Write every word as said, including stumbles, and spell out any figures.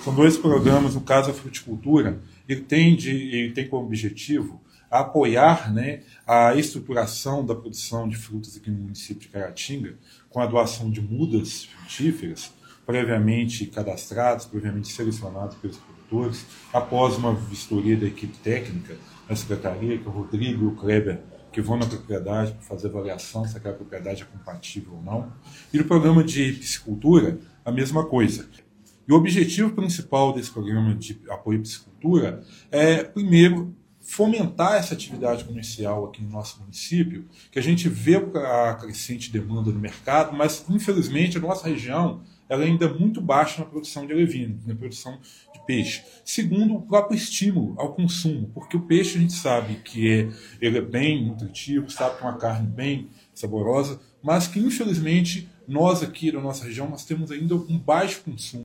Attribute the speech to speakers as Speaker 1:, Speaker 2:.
Speaker 1: São dois programas, no caso a fruticultura, ele tem, de, ele tem como objetivo apoiar, né, a estruturação da produção de frutas aqui no município de Caratinga, com a doação de mudas frutíferas, previamente cadastradas, previamente selecionadas pelos produtores, após uma vistoria da equipe técnica da Secretaria, que é o Rodrigo e o Kleber, que vão na propriedade para fazer avaliação se aquela propriedade é compatível ou não. E no programa de piscicultura, a mesma coisa. E o objetivo principal desse programa de apoio à piscicultura é, primeiro, fomentar essa atividade comercial aqui no nosso município, que a gente vê a crescente demanda no mercado, mas, infelizmente, a nossa região ela ainda é muito baixa na produção de alevinos, na produção de peixe. Segundo, o próprio estímulo ao consumo, porque o peixe a gente sabe que é, ele é bem nutritivo, sabe que é uma carne bem saborosa, mas que, infelizmente, nós aqui na nossa região nós temos ainda um baixo consumo.